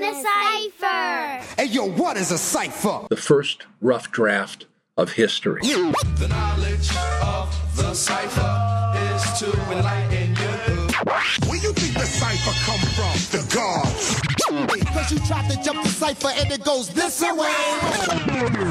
the Cypher! Hey, yo, what is a cipher? The first rough draft of history. The knowledge of the cipher is to enlighten you. Where you think the cipher come from? The gods. Cause you tried to jump the cipher and it goes this way.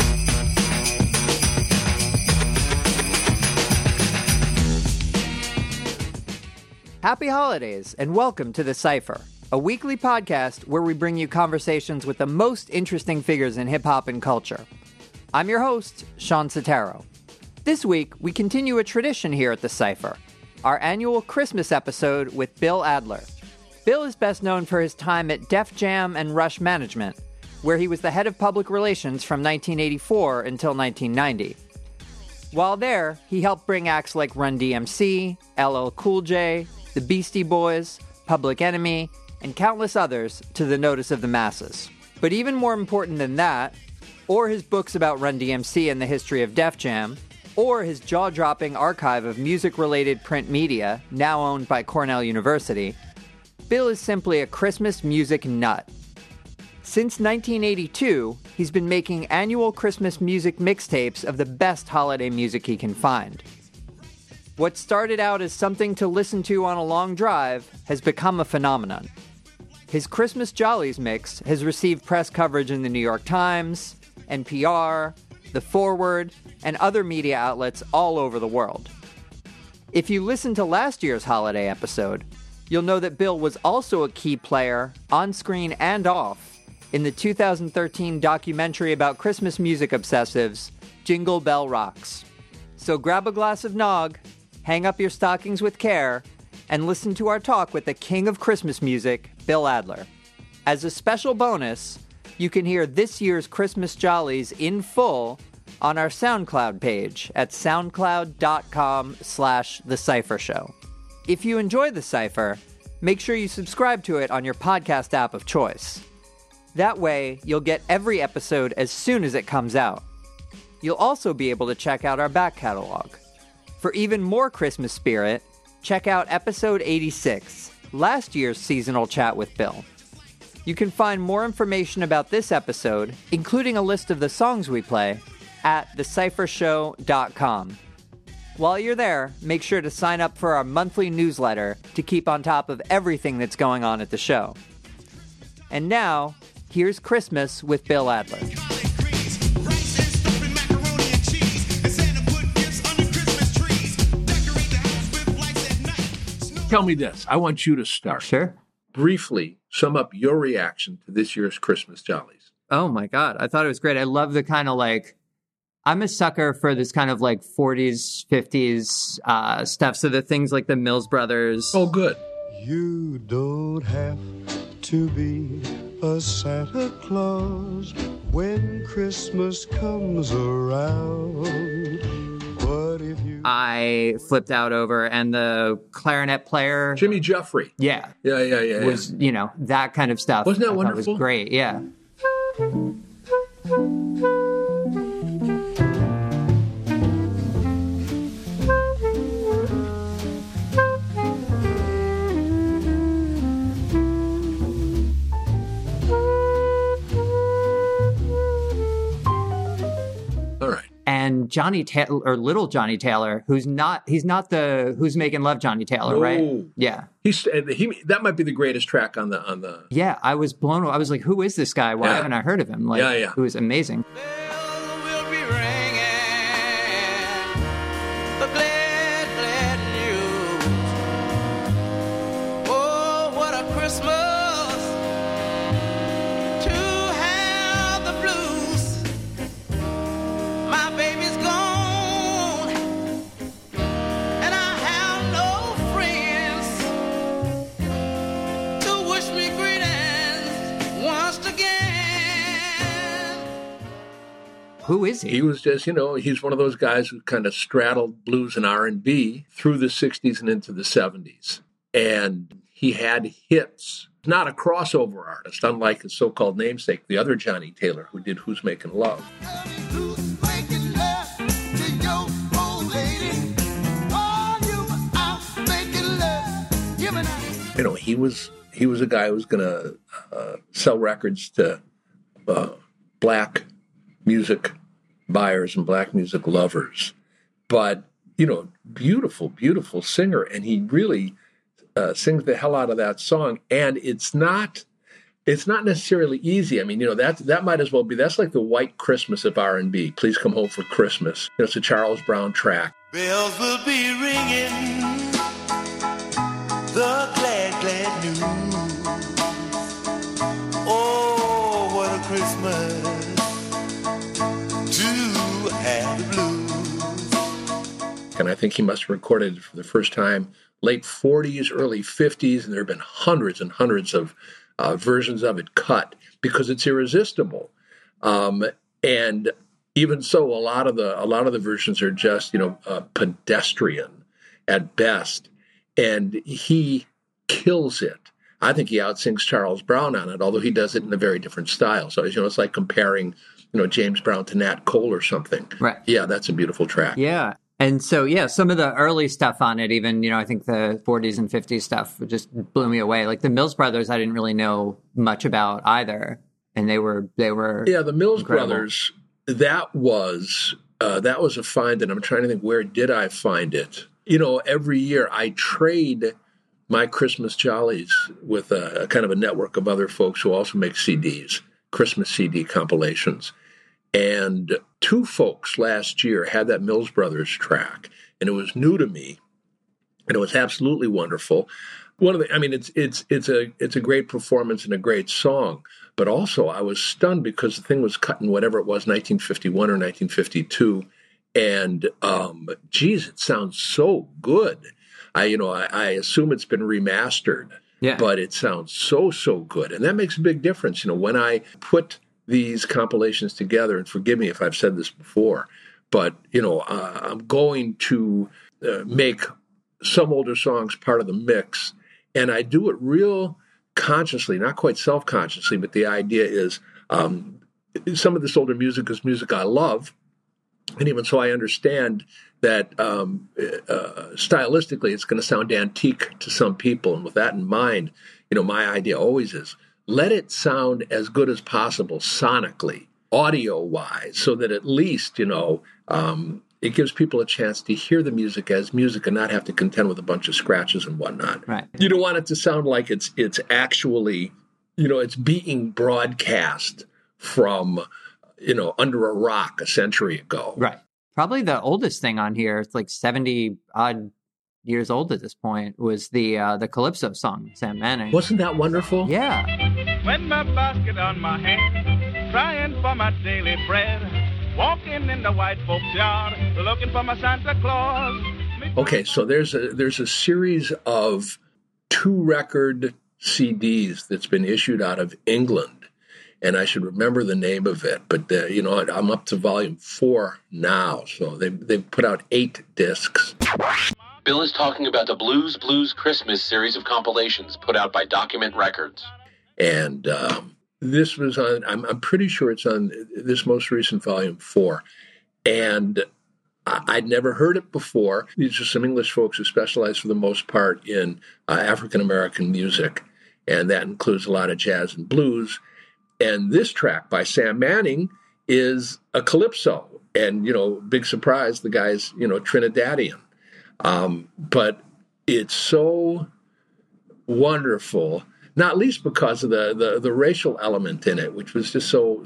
Happy holidays and welcome to The Cypher, a weekly podcast where we bring you conversations with the most interesting figures in hip-hop and culture. I'm your host, Sean Sotero. This week, we continue a tradition here at The Cypher, our annual Christmas episode with Bill Adler. Bill is best known for his time at Def Jam and Rush Management, where he was the head of public relations from 1984 until 1990. While there, he helped bring acts like Run DMC, LL Cool J, the Beastie Boys, Public Enemy, and countless others to the notice of the masses. But even more important than that, or his books about Run DMC and the history of Def Jam, or his jaw-dropping archive of music-related print media, now owned by Cornell University, Bill is simply a Christmas music nut. Since 1982, he's been making annual Christmas music mixtapes of the best holiday music he can find. What started out as something to listen to on a long drive has become a phenomenon. His Christmas Jollies mix has received press coverage in the New York Times, NPR, The Forward, and other media outlets all over the world. If you listened to last year's holiday episode, you'll know that Bill was also a key player, on screen and off, in the 2013 documentary about Christmas music obsessives, Jingle Bell Rocks. So grab a glass of nog, hang up your stockings with care, and listen to our talk with the king of Christmas music, Bill Adler. As a special bonus, you can hear this year's Christmas Jollies in full on our SoundCloud page at soundcloud.com/The Cypher Show. If you enjoy The Cypher, make sure you subscribe to it on your podcast app of choice. That way, you'll get every episode as soon as it comes out. You'll also be able to check out our back catalog. For even more Christmas spirit, check out episode 86, last year's seasonal chat with Bill. You can find more information about this episode, including a list of the songs we play, at thecyphershow.com. While you're there, make sure to sign up for our monthly newsletter to keep on top of everything that's going on at the show. And now, here's Christmas with Bill Adler. Tell me this. I want you to start. Sure. Briefly sum up your reaction to this year's Christmas Jollies. Oh my God. I thought it was great. I love the kind of I'm a sucker for this kind of 40s, 50s stuff. So the things like the Mills Brothers. Oh, good. You don't have to be a Santa Claus when Christmas comes around. But if you... I flipped out over, and the clarinet player... Jimmy Jeffrey. Yeah. Yeah. Was, that kind of stuff. Wasn't that I wonderful? It was great, yeah. And Johnny Taylor, or Little Johnny Taylor, he's not the Who's Making Love Johnny Taylor, right? Yeah. That might be the greatest track on the. Yeah, I was blown away. I was like, who is this guy? Why haven't I heard of him? It was amazing. Who is he? He was just, he's one of those guys who kind of straddled blues and R&B through the 60s and into the 70s. And he had hits. Not a crossover artist, unlike his so-called namesake, the other Johnny Taylor, who did Who's Making Love. He was he was a guy who was going to sell records to black music buyers and black music lovers. But, beautiful, beautiful singer. And he really sings the hell out of that song. And it's not necessarily easy. I mean, that might as well be, that's like the white Christmas of R&B. Please Come Home for Christmas. It's a Charles Brown track. Bells will be ringing, the glad, glad news. Oh, what a Christmas to have the blues. And I think he must have recorded it for the first time late 40s, early 50s, and there have been hundreds and hundreds of versions of it cut because it's irresistible. And even so, a lot of the versions are just pedestrian at best, and he kills it. I think he outsings Charles Brown on it, although he does it in a very different style. So it's like comparing James Brown to Nat Cole or something. Right. Yeah, that's a beautiful track. Yeah. And so, some of the early stuff on it, even, I think the 40s and 50s stuff just blew me away. Like the Mills Brothers, I didn't really know much about either. And they were Yeah, the Mills incredible. Brothers, that was a find, and I'm trying to think, where did I find it? Every year I trade my Christmas jollies with a kind of a network of other folks who also make CDs, Christmas CD compilations. And two folks last year had that Mills Brothers track, and it was new to me, and it was absolutely wonderful. It's a great performance and a great song, but also I was stunned because the thing was cut in whatever it was, 1951 or 1952, and it sounds so good. I assume it's been remastered, but it sounds so good, and that makes a big difference. When I put these compilations together, and forgive me if I've said this before, but I'm going to make some older songs part of the mix, and I do it real consciously, not quite self-consciously, but the idea is some of this older music is music I love, and even so I understand that stylistically it's going to sound antique to some people, and with that in mind, my idea always is let it sound as good as possible sonically, audio-wise, so that at least, it gives people a chance to hear the music as music and not have to contend with a bunch of scratches and whatnot. Right. You don't want it to sound like it's actually, it's being broadcast from, under a rock a century ago. Right. Probably the oldest thing on here, it's like 70-odd years old at this point, was the Calypso song, Sam Manning. Wasn't that wonderful? Yeah. With my basket on my hand, trying for my daily bread, walking in the white folks' yard, looking for my Santa Claus. Okay, so there's a series of 2-record CDs that's been issued out of England, and I should remember the name of it, but I'm up to volume 4 now, so they've put out 8 discs. Bill is talking about the Blues Christmas series of compilations put out by Document Records. And this was on, I'm pretty sure it's on this most recent volume 4. And I'd never heard it before. These are some English folks who specialize for the most part in African-American music. And that includes a lot of jazz and blues. And this track by Sam Manning is a calypso. And, big surprise, the guy's, Trinidadian. But it's so wonderful, not least because of the racial element in it, which was just so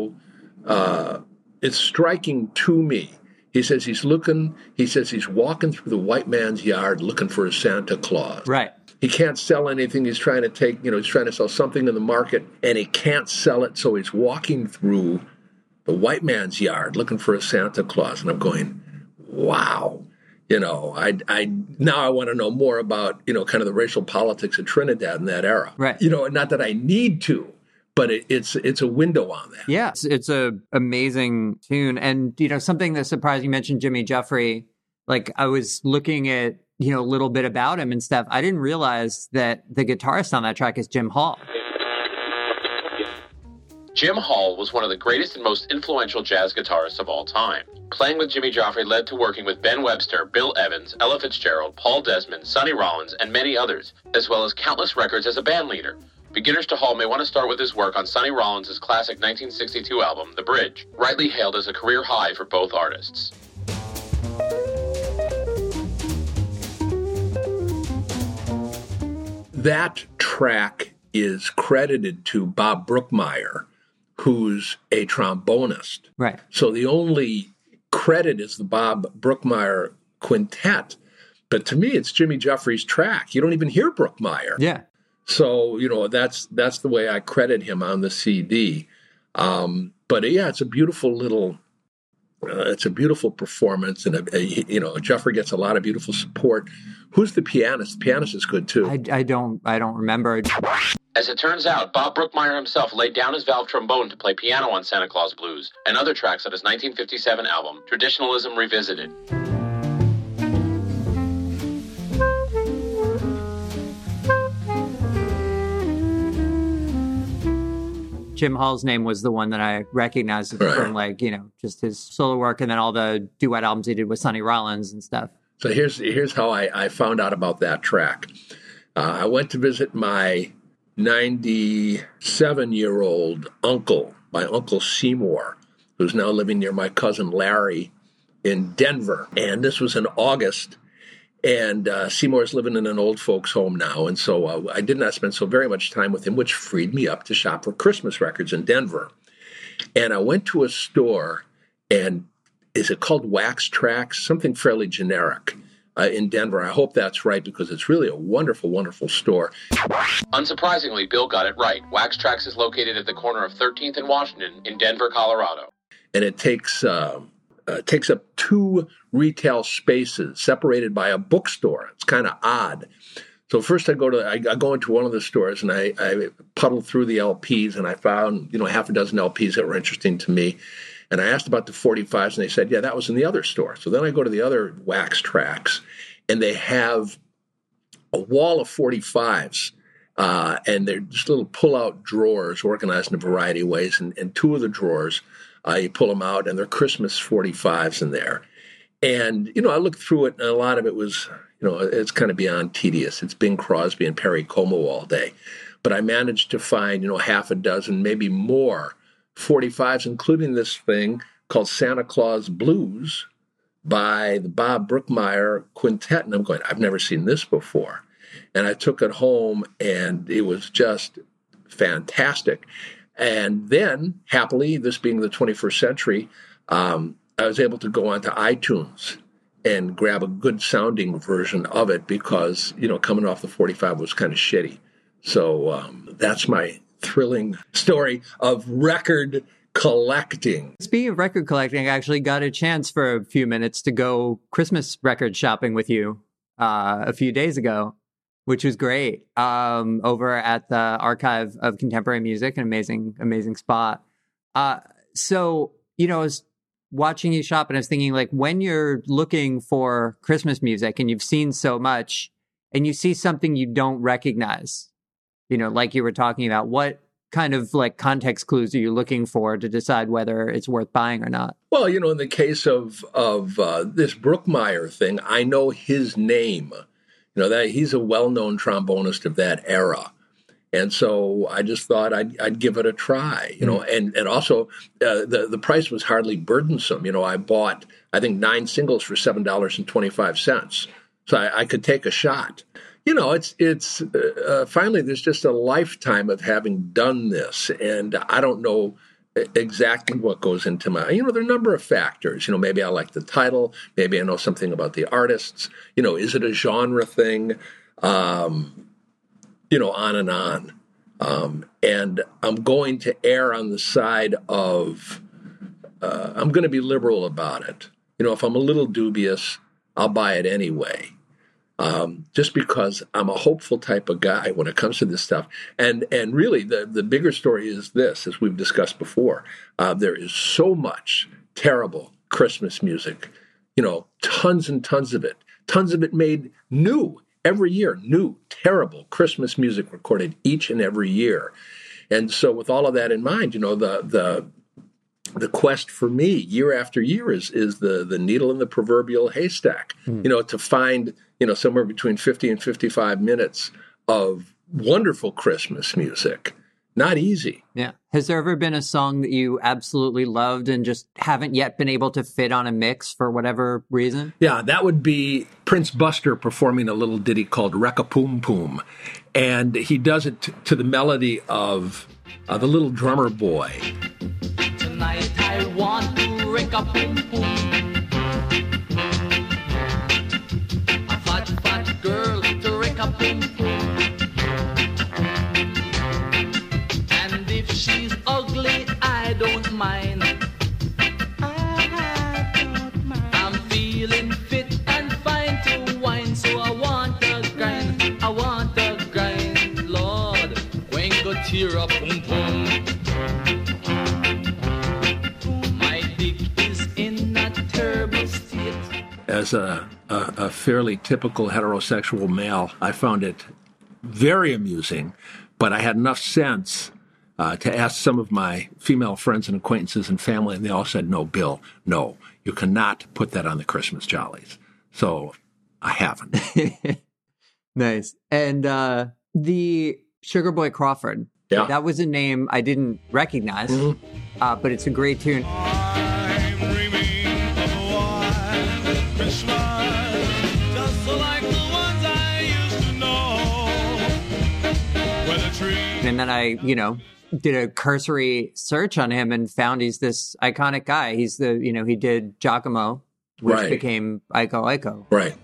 it's striking to me. He says he's walking through the white man's yard looking for a Santa Claus. Right. He can't sell anything. He's trying to he's trying to sell something in the market, and he can't sell it, so he's walking through the white man's yard looking for a Santa Claus. And I'm going, wow. I now I want to know more about, kind of the racial politics of Trinidad in that era. Right. Not that I need to, but it's a window on that. Yeah, it's a amazing tune. And, something that surprised, you mentioned Jimmy Jeffrey. Like, I was looking at, a little bit about him and stuff. I didn't realize that the guitarist on that track is Jim Hall. Jim Hall was one of the greatest and most influential jazz guitarists of all time. Playing with Jimmy Joffrey led to working with Ben Webster, Bill Evans, Ella Fitzgerald, Paul Desmond, Sonny Rollins, and many others, as well as countless records as a band leader. Beginners to Hall may want to start with his work on Sonny Rollins' classic 1962 album, The Bridge, rightly hailed as a career high for both artists. That track is credited to Bob Brookmeyer, who's a trombonist. Right. So the only credit is the Bob Brookmeyer Quintet. But to me, it's Jimmy Joffrey's track. You don't even hear Brookmeyer. Yeah. So, that's the way I credit him on the CD. But yeah, it's a beautiful little, it's a beautiful performance. And, Joffrey gets a lot of beautiful support. Who's the pianist? The pianist is good too. I don't remember. As it turns out, Bob Brookmeyer himself laid down his valve trombone to play piano on Santa Claus Blues and other tracks on his 1957 album, Traditionalism Revisited. Jim Hall's name was the one that I recognized from just his solo work and then all the duet albums he did with Sonny Rollins and stuff. So here's how I found out about that track. I went to visit my 97-year-old uncle, my Uncle Seymour, who's now living near my cousin Larry in Denver. And this was in August. And Seymour's living in an old folks' home now. And so I did not spend so very much time with him, which freed me up to shop for Christmas records in Denver. And I went to a store, and is it called Wax Trax? Something fairly generic in Denver. I hope that's right, because it's really a wonderful, wonderful store. Unsurprisingly, Bill got it right. Wax Trax is located at the corner of 13th and Washington in Denver, Colorado. And it takes up 2 retail spaces separated by a bookstore. It's kind of odd. So first I go into one of the stores and I puddle through the LPs, and I found, half a dozen LPs that were interesting to me. And I asked about the 45s, and they said, yeah, that was in the other store. So then I go to the other Wax Trax, and they have a wall of 45s, and they're just little pull-out drawers organized in a variety of ways. And 2 of the drawers, you pull them out, and they're Christmas 45s in there. And, I looked through it, and a lot of it was, it's kind of beyond tedious. It's Bing Crosby and Perry Como all day. But I managed to find, half a dozen, maybe more, 45s, including this thing called Santa Claus Blues by the Bob Brookmeyer Quintet. And I'm going, I've never seen this before. And I took it home, and it was just fantastic. And then, happily, this being the 21st century, I was able to go onto iTunes and grab a good sounding version of it because, coming off the 45 was kind of shitty. So that's my thrilling story of record collecting. Speaking of record collecting, I actually got a chance for a few minutes to go Christmas record shopping with you a few days ago, which was great, over at the Archive of Contemporary Music, an amazing spot. So, I was watching you shop, and I was thinking, when you're looking for Christmas music and you've seen so much and you see something you don't recognize, like you were talking about, what kind of context clues are you looking for to decide whether it's worth buying or not? Well, in the case of this Brookmeyer thing, I know his name. That he's a well-known trombonist of that era. And so I just thought I'd give it a try, and also the price was hardly burdensome. I bought, I think, 9 singles for $7.25. So I could take a shot. It's finally, there's just a lifetime of having done this. And I don't know exactly what goes into my, there are a number of factors. Maybe I like the title. Maybe I know something about the artists. Is it a genre thing? On and on. And I'm going to err on the side of, I'm going to be liberal about it. If I'm a little dubious, I'll buy it anyway. Just because I'm a hopeful type of guy when it comes to this stuff. And really, the bigger story is this, as we've discussed before. There is so much terrible Christmas music, tons and tons of it made new every year, new, terrible Christmas music recorded each and every year. And so with all of that in mind, the quest for me year after year is the needle in the proverbial haystack, to find, somewhere between 50 and 55 minutes of wonderful Christmas music. Not easy. Yeah. Has there ever been a song that you absolutely loved and just haven't yet been able to fit on a mix for whatever reason? Yeah, that would be Prince Buster performing a little ditty called Wreck-a-Poom Poom. And he does it to the melody of the Little Drummer Boy. Tonight I want to wreck-a-poom poom. A fat girl to wreck-a-poom poom. And if she's ugly, I don't mind. I'm feeling fit and fine to wine, so I want a grind, Lord. When go tear up, boom boom. My dick is in a terrible state. As a fairly typical heterosexual male, I found it very amusing, but I had enough sense to ask some of my female friends and acquaintances and family, and they all said, no, Bill, no, you cannot put that on the Christmas jollies. So I haven't. Nice. And the Sugar Boy Crawford, that was a name I didn't recognize, but it's a great tune. I'm dreaming of a white Christmas, just like the ones I used to know. Where the tree. And then I, did a cursory search on him and found he's this iconic guy. He's he did Giacomo, which Right. became Aiko Aiko. Right.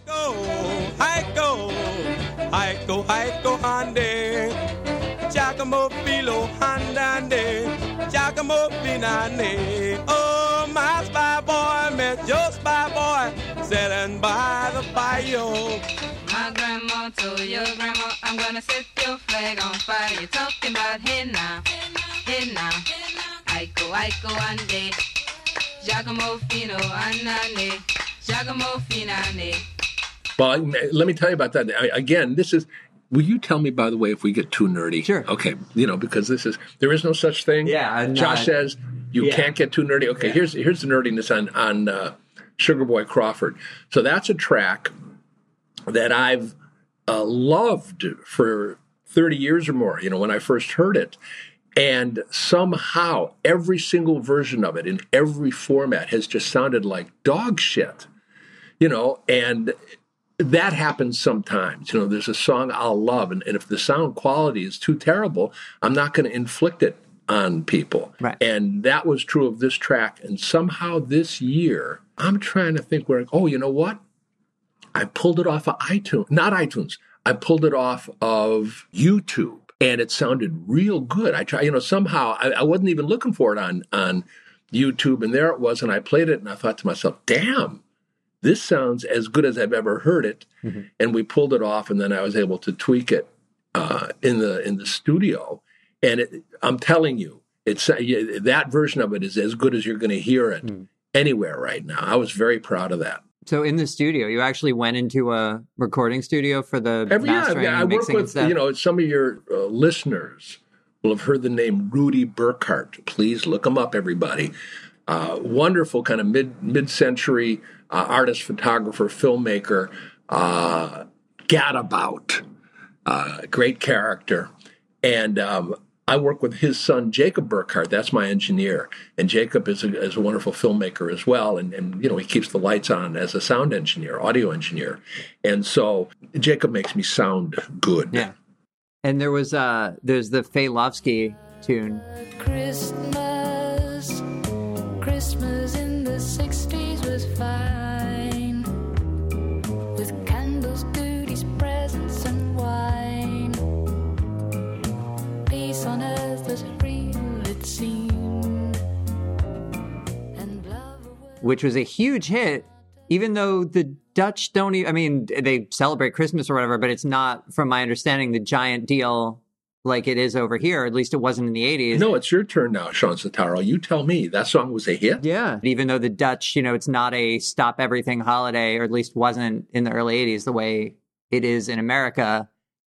Aiko, hande. Giacomo filo handande. Giacomo finande. Oh, my spy boy met your spy boy sitting by the fire. My grandma told your grandma, I'm gonna set your flag on fire. You're talking about hey now, Aiko, ande, Giacomo fino, anane, Giacomo finane. Well, let me tell you about that. Again, will you tell me, by the way, if we get too nerdy? Sure. Okay, because there is no such thing. Yeah. Josh says you can't get too nerdy. Okay, here's the nerdiness on Sugar Boy Crawford. So that's a track that I've loved for 30 years or more, when I first heard it. And somehow every single version of it in every format has just sounded like dog shit, and that happens sometimes. There's a song I'll love, and if the sound quality is too terrible, I'm not going to inflict it on people. Right. And that was true of this track. And somehow this year, I'm trying to think you know what? I pulled it off of not iTunes. I pulled it off of YouTube, and it sounded real good. I tried, somehow I wasn't even looking for it on YouTube, and there it was, and I played it, and I thought to myself, damn, this sounds as good as I've ever heard it. Mm-hmm. And we pulled it off, and then I was able to tweak it in the studio. And I'm telling you, that version of it is as good as you're going to hear it anywhere right now. I was very proud of that. So in the studio, you actually went into a recording studio for the mastering I and work mixing with, and stuff? some of your listeners will have heard the name Rudy Burkhart. Please look him up, everybody. Wonderful kind of mid-century artist, photographer, filmmaker, gadabout, great character. And I work with his son, Jacob Burkhart. That's my engineer. And Jacob is a wonderful filmmaker as well. And he keeps the lights on as a sound engineer, audio engineer. And so Jacob makes me sound good. Yeah. And there's the Faye Lovsky tune. Christmas in the 60s was fine, with candles, goodies, presents, and wine. Peace on earth was real, it seemed, and love which was a huge hit, even though the Dutch don't even, they celebrate Christmas or whatever, but it's not, from my understanding, the giant deal like it is over here. At least it wasn't in the 80s. No, it's your turn now, Sean Sataro. You tell me. That song was a hit? Yeah. Even though the Dutch, it's not a stop everything holiday, or at least wasn't in the early 80s the way it is in America,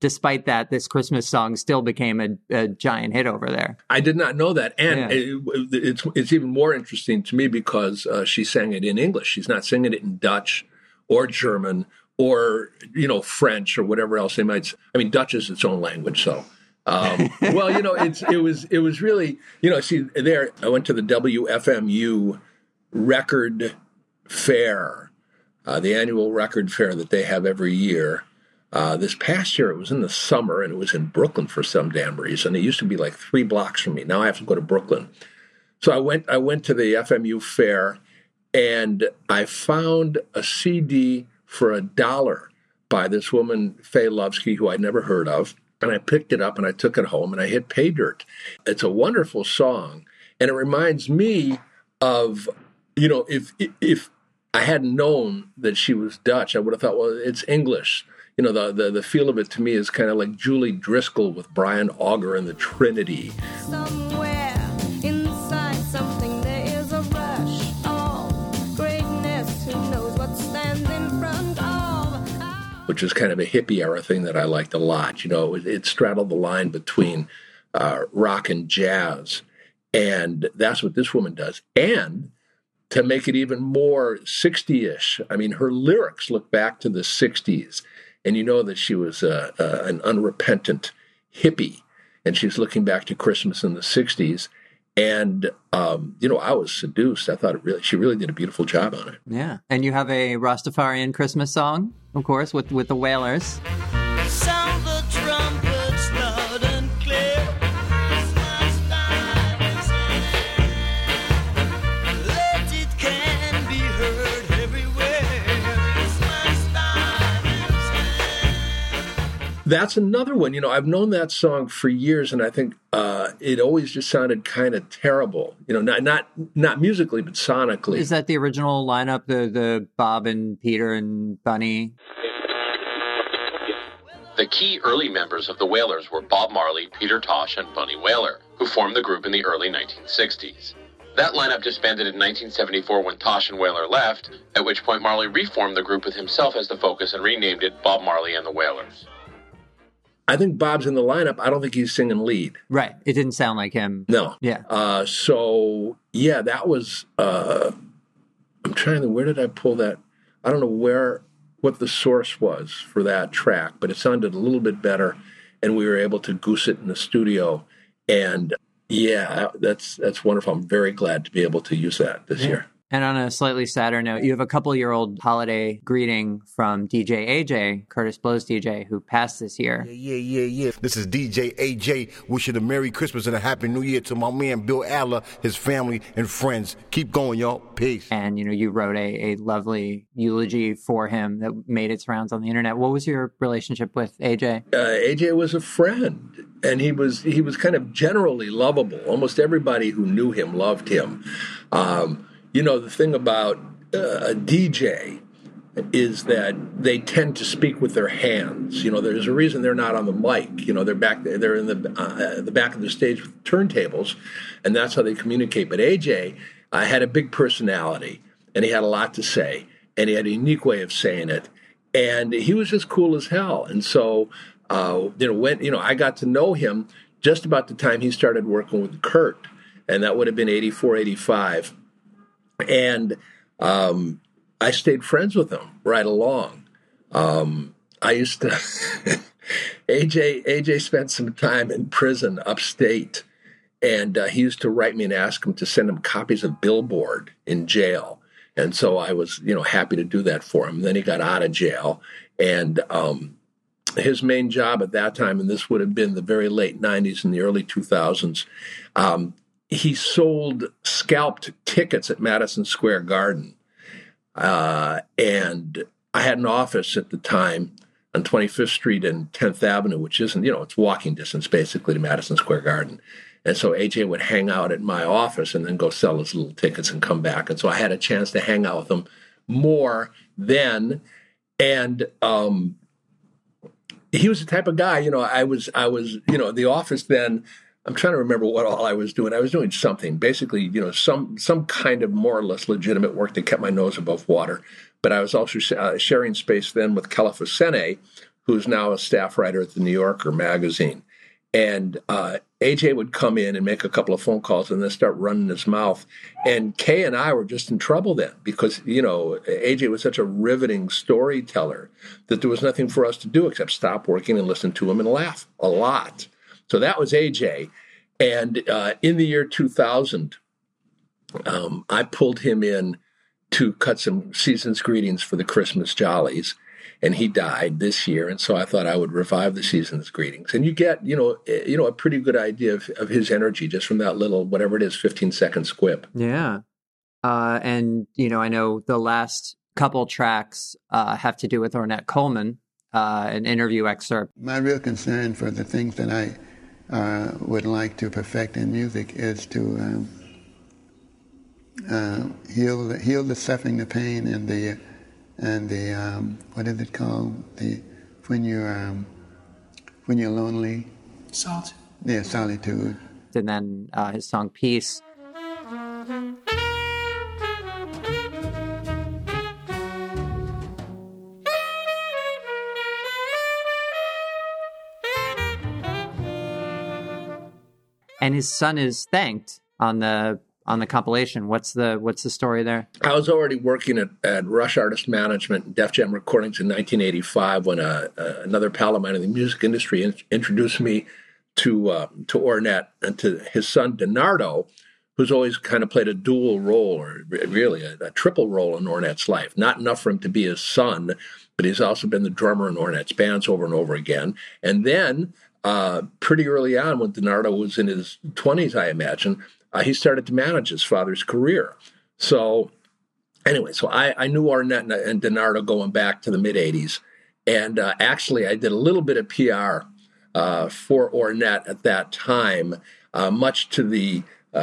despite that, this Christmas song still became a giant hit over there. I did not know that. And it's even more interesting to me because she sang it in English. She's not singing it in Dutch or German or, French or whatever else they might say. I mean, Dutch is its own language, so. Well, it was really, see, there, I went to the WFMU record fair, the annual record fair that they have every year. This past year, it was in the summer, and it was in Brooklyn for some damn reason. It used to be like 3 blocks from me. Now I have to go to Brooklyn. So I went to the FMU fair, and I found a CD for $1 by this woman, Faye Lovsky, who I'd never heard of. And I picked it up and I took it home and I hit pay dirt. It's a wonderful song. And it reminds me of, if I hadn't known that she was Dutch, I would have thought, well, it's English. The feel of it to me is kind of like Julie Driscoll with Brian Auger and the Trinity. Somewhere inside something there is a rush of greatness. Who knows what stands in front of? Which is kind of a hippie era thing that I liked a lot. It straddled the line between rock and jazz. And that's what this woman does. And to make it even more 60-ish, I mean, her lyrics look back to the 60s. And you know that she was an unrepentant hippie. And she's looking back to Christmas in the 60s. And, I was seduced. I thought she really did a beautiful job on it. Yeah. And you have a Rastafarian Christmas song, of course, with the Wailers. Sound the trumpets loud and clear. Christmas time is here. Let it can be heard everywhere. Christmas time is here. That's another one. I've known that song for years, and I think it always just sounded kind of terrible. Not musically, but sonically. Is that the original lineup, the Bob and Peter and Bunny? The key early members of the Wailers were Bob Marley, Peter Tosh, and Bunny Wailer, who formed the group in the early 1960s. That lineup disbanded in 1974 when Tosh and Wailer left, at which point Marley reformed the group with himself as the focus and renamed it Bob Marley and the Wailers. I think Bob's in the lineup. I don't think he's singing lead. Right. It didn't sound like him. No. Yeah. That was, I'm trying to, where did I pull that? I don't know what the source was for that track, but it sounded a little bit better, and we were able to goose it in the studio. And that's wonderful. I'm very glad to be able to use that this year. And on a slightly sadder note, you have a couple-year-old holiday greeting from DJ AJ, Curtis Blow's DJ, who passed this year. Yeah. This is DJ AJ wishing a Merry Christmas and a Happy New Year to my man Bill Adler, his family, and friends. Keep going, y'all. Peace. And, you wrote a lovely eulogy for him that made its rounds on the internet. What was your relationship with AJ? AJ was a friend, and he was kind of generally lovable. Almost everybody who knew him loved him. The thing about a DJ is that they tend to speak with their hands. There's a reason they're not on the mic. They're in the back of the stage with turntables, and that's how they communicate. But AJ had a big personality, and he had a lot to say, and he had a unique way of saying it, and he was just cool as hell. And so, when I got to know him just about the time he started working with Kurt, and that would have been 84, 85. And I stayed friends with him right along. I used to AJ spent some time in prison upstate, and he used to write me and ask him to send him copies of Billboard in jail. And so I was, happy to do that for him. And then he got out of jail, and his main job at that time, and this would have been the very late 90s and the early 2000s, he sold scalped tickets at Madison Square Garden. And I had an office at the time on 25th Street and 10th Avenue, which isn't, it's walking distance basically to Madison Square Garden. And so AJ would hang out at my office and then go sell his little tickets and come back. And so I had a chance to hang out with him more then. And he was the type of guy, I was, the office then, I'm trying to remember what all I was doing. I was doing something, basically, some kind of more or less legitimate work that kept my nose above water. But I was also sharing space then with Kelefa Sene, who's now a staff writer at the New Yorker magazine. And AJ would come in and make a couple of phone calls and then start running his mouth. And Kay and I were just in trouble then because, AJ was such a riveting storyteller that there was nothing for us to do except stop working and listen to him and laugh a lot. So that was AJ. And in the year 2000, I pulled him in to cut some season's greetings for the Christmas Jollies. And he died this year, and so I thought I would revive the season's greetings. And you get, a pretty good idea of his energy just from that little, whatever it is, 15-second squib. Yeah. And, I know the last couple tracks have to do with Ornette Coleman, an interview excerpt. My real concern for the things that I would like to perfect in music is to heal the suffering, the pain, and the what is it called? When you're lonely. Solitude. Yeah, solitude. And then his song Peace. And his son is thanked on the compilation. What's the story there? I was already working at Rush Artist Management and Def Jam Recordings in 1985 when another pal of mine in the music industry introduced me to Ornette and to his son DiNardo, who's always kind of played a dual role, or really a triple role in Ornette's life. Not enough for him to be his son, but he's also been the drummer in Ornette's bands over and over again. And then pretty early on, when DiNardo was in his 20s, I imagine, he started to manage his father's career. So anyway, I knew Ornette and DiNardo going back to the mid-'80s. And actually, I did a little bit of PR for Ornette at that time, much to the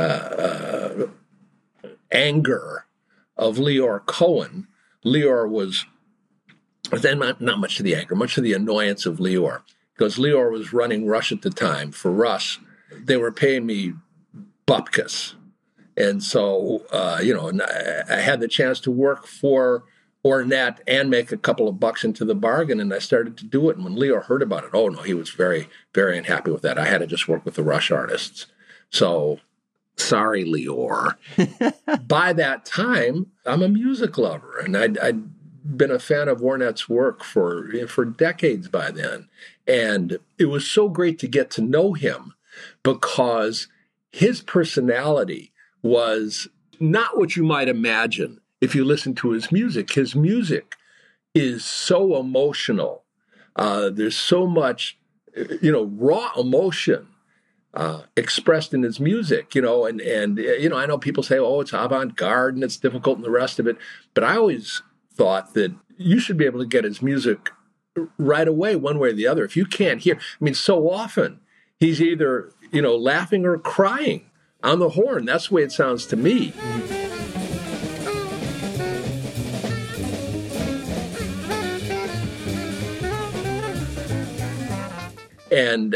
anger of Leor Cohen. Leor was, then not much to the anger, much to the annoyance of Leor, because Leor was running Rush at the time. For Rush, they were paying me bupkis. And so, I had the chance to work for Ornette and make a couple of bucks into the bargain, and I started to do it. And when Leo heard about it, he was very, very unhappy with that. I had to just work with the Rush artists. So, sorry, Leor. By that time, I'm a music lover, and I'd been a fan of Ornette's work for decades by then. And it was so great to get to know him because his personality was not what you might imagine if you listen to his music. His music is so emotional. There's so much, raw emotion expressed in his music, and I know people say, it's avant-garde and it's difficult and the rest of it. But I always thought that you should be able to get his music right away, one way or the other. If you can't hear, so often he's either laughing or crying on the horn. That's the way it sounds to me. And,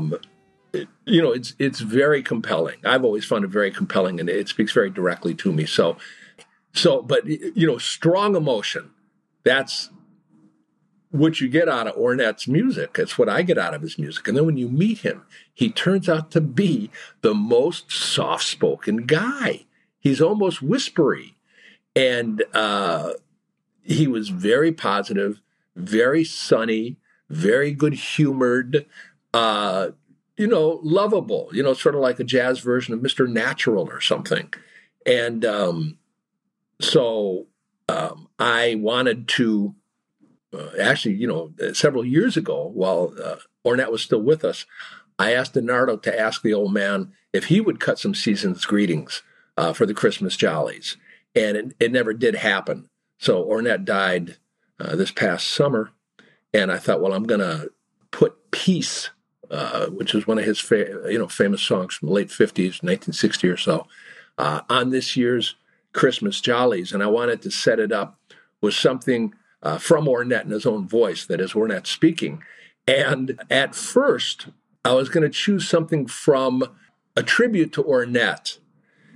it's very compelling. I've always found it very compelling, and it speaks very directly to me. But strong emotion, that's what you get out of Ornette's music. It's what I get out of his music. And then when you meet him, he turns out to be the most soft-spoken guy. He's almost whispery. And he was very positive, very sunny, very good-humored, lovable, sort of like a jazz version of Mr. Natural or something. And I wanted to, several years ago, while Ornette was still with us, I asked DiNardo to ask the old man if he would cut some season's greetings for the Christmas Jollies. And it never did happen. So Ornette died this past summer. And I thought, I'm going to put Peace, which is one of his famous songs from the late 50s, 1960 or so, on this year's Christmas Jollies. And I wanted to set it up with something from Ornette in his own voice, that is Ornette speaking. And at first, I was going to choose something from a tribute to Ornette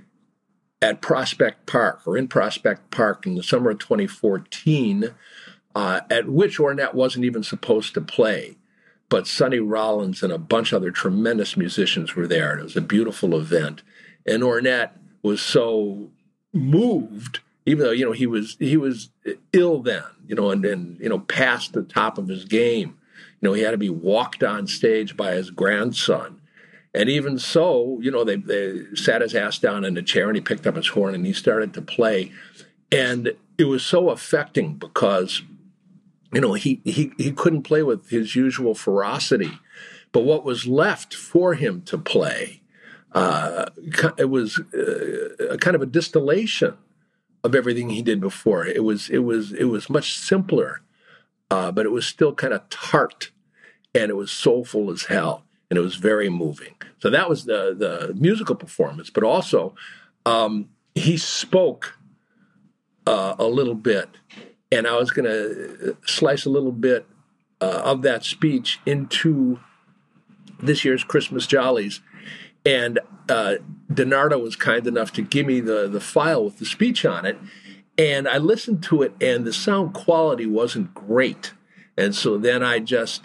at Prospect Park, or in Prospect Park in the summer of 2014. at which Ornette wasn't even supposed to play. But Sonny Rollins and a bunch of other tremendous musicians were there. And it was a beautiful event. And Ornette was so moved, even though, he was ill then, and past the top of his game. He had to be walked on stage by his grandson. And even so, they sat his ass down in a chair and he picked up his horn and he started to play. And it was so affecting because, he couldn't play with his usual ferocity. But what was left for him to play, it was a kind of a distillation of everything he did before. It was much simpler, but it was still kind of tart, and it was soulful as hell, and it was very moving. So that was the musical performance, but also he spoke a little bit, and I was going to slice a little bit of that speech into this year's Christmas Jollies. And DiNardo was kind enough to give me the file with the speech on it. And I listened to it, and the sound quality wasn't great. And so then I just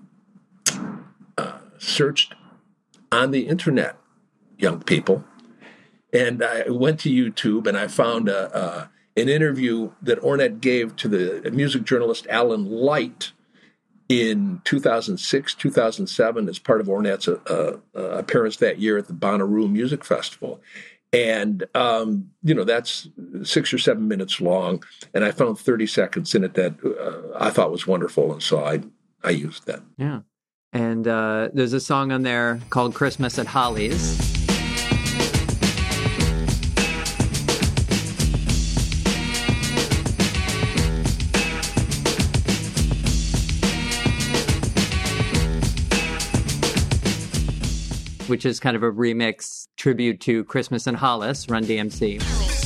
searched on the internet, young people. And I went to YouTube, and I found an interview that Ornette gave to the music journalist Alan Light in 2006, 2007, as part of Ornette's appearance that year at the Bonnaroo Music Festival. And, that's 6 or 7 minutes long. And I found 30 seconds in it that I thought was wonderful. And so I used that. Yeah. And there's a song on there called Christmas at Holly's. Which is kind of a remix tribute to Christmas in Hollis, Run DMC.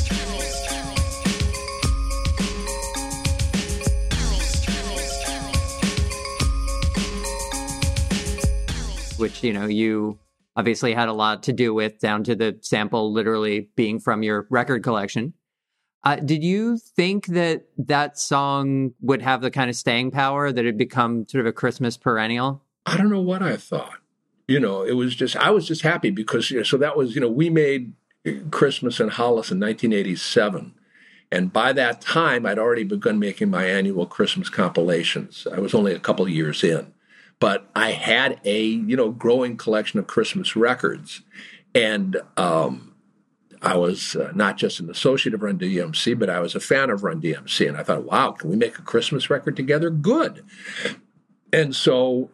Which, you obviously had a lot to do with, down to the sample literally being from your record collection. Did you think that song would have the kind of staying power that it'd become sort of a Christmas perennial? I don't know what I thought. It was just, I was just happy because, so that was, we made Christmas in Hollis in 1987. And by that time, I'd already begun making my annual Christmas compilations. I was only a couple of years in. But I had a, growing collection of Christmas records. And I was not just an associate of Run DMC, but I was a fan of Run DMC. And I thought, wow, can we make a Christmas record together? Good. And so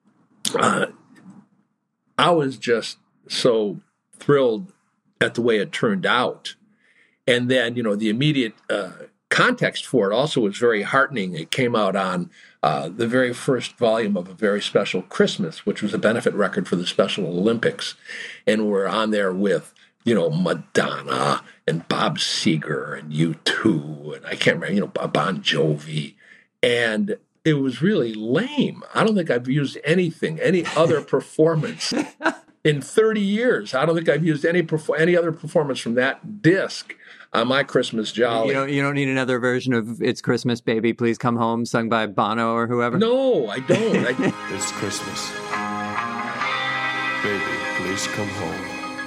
I was just so thrilled at the way it turned out. And then, the immediate context for it also was very heartening. It came out on the very first volume of A Very Special Christmas, which was a benefit record for the Special Olympics. And we're on there with, Madonna and Bob Seger and U2, and I can't remember, Bon Jovi. And it was really lame. I don't think I've used any other performance in 30 years. I don't think I've used any other performance from that disc on my Christmas Jolly. You don't need another version of It's Christmas, Baby, Please Come Home, sung by Bono or whoever? No, I don't. It's Christmas. Baby, please come home.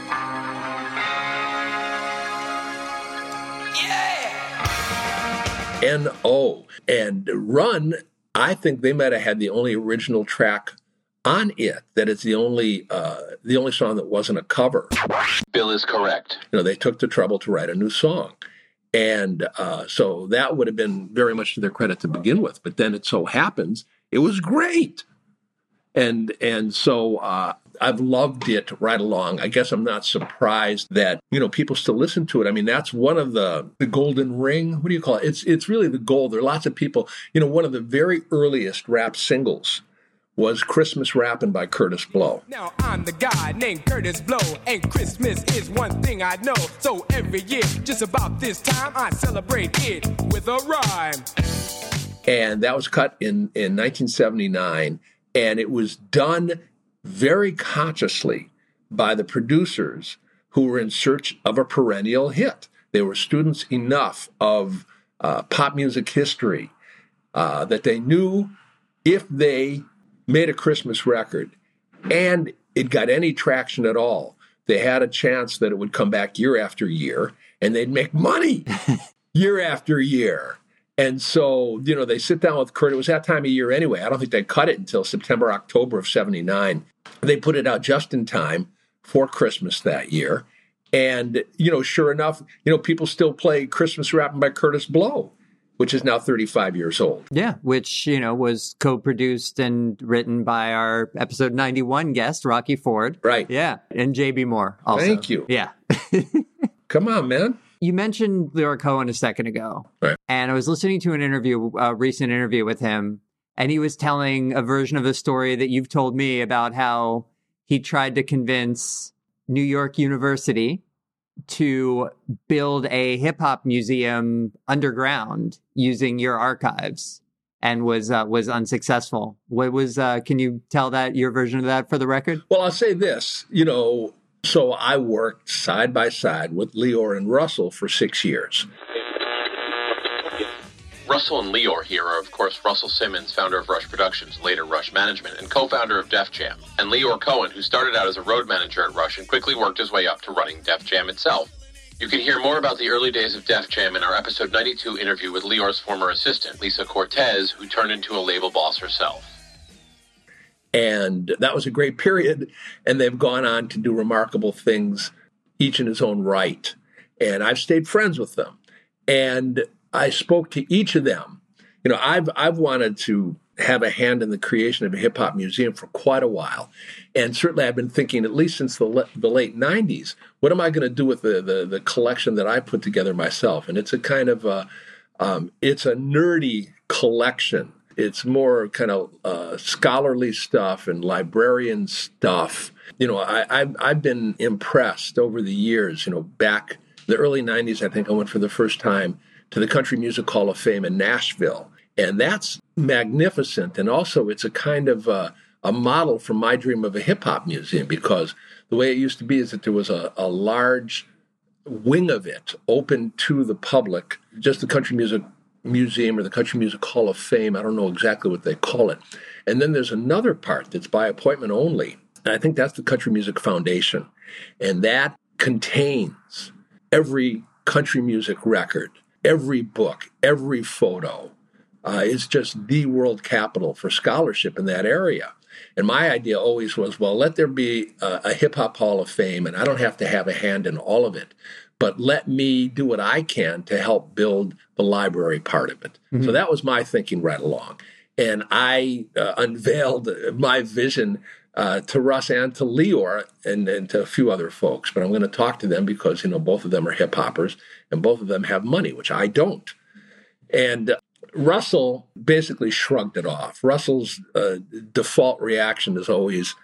N.O. And Run, I think they might have had the only original track on it, that it's the only song that wasn't a cover. Bill is correct. They took the trouble to write a new song. And so that would have been very much to their credit to begin with. But then it so happens it was great. And so I've loved it right along. I guess I'm not surprised that, people still listen to it. I mean, that's one of the golden ring. What do you call it? It's really the gold. There are lots of people, one of the very earliest rap singles was Christmas Rappin' by Curtis Blow. Now I'm the guy named Curtis Blow, and Christmas is one thing I know. So every year, just about this time, I celebrate it with a rhyme. And that was cut in 1979, and it was done very consciously by the producers who were in search of a perennial hit. They were students enough of pop music history that they knew if they made a Christmas record and it got any traction at all, they had a chance that it would come back year after year and they'd make money year after year. And so, they sit down with Kurt. It was that time of year anyway. I don't think they cut it until September, October of 79. They put it out just in time for Christmas that year. And, sure enough, people still play Christmas Rapping by Curtis Blow, which is now 35 years old. Yeah, which, was co-produced and written by our episode 91 guest, Rocky Ford. Right. Yeah, and J.B. Moore also. Thank you. Yeah. Come on, man. You mentioned Leor Cohen a second ago. Right. And I was listening to a recent interview with him, and he was telling a version of the story that you've told me about how he tried to convince New York University to build a hip-hop museum underground using your archives and was unsuccessful. Can you tell your version of that for the record? Well, I'll say this, so I worked side by side with Leor and Russell for 6 years. Russell and Leor here are, of course, Russell Simmons, founder of Rush Productions, later Rush Management, and co-founder of Def Jam, and Leor Cohen, who started out as a road manager at Rush and quickly worked his way up to running Def Jam itself. You can hear more about the early days of Def Jam in our episode 92 interview with Leor's former assistant, Lisa Cortez, who turned into a label boss herself. And that was a great period, and they've gone on to do remarkable things, each in his own right. And I've stayed friends with them. And I spoke to each of them. I've wanted to have a hand in the creation of a hip-hop museum for quite a while. And certainly I've been thinking, at least since the late 90s, what am I going to do with the collection that I put together myself? And it's a kind of it's a nerdy collection. It's more kind of scholarly stuff and librarian stuff. I've been impressed over the years. Back in the early 90s, I think I went for the first time to the Country Music Hall of Fame in Nashville. And that's magnificent. And also it's a kind of a model for my dream of a hip-hop museum, because the way it used to be is that there was a large wing of it open to the public, just the Country Music Museum or the Country Music Hall of Fame. I don't know exactly what they call it. And then there's another part that's by appointment only. And I think that's the Country Music Foundation. And that contains every country music record, every book, every photo. It's just the world capital for scholarship in that area. And my idea always was, well, let there be a hip-hop Hall of Fame, and I don't have to have a hand in all of it, but let me do what I can to help build the library part of it. Mm-hmm. So that was my thinking right along. And I unveiled my vision to Russ and to Leor and to a few other folks. But I'm going to talk to them because, both of them are hip-hoppers and both of them have money, which I don't. And Russell basically shrugged it off. Russell's default reaction is always,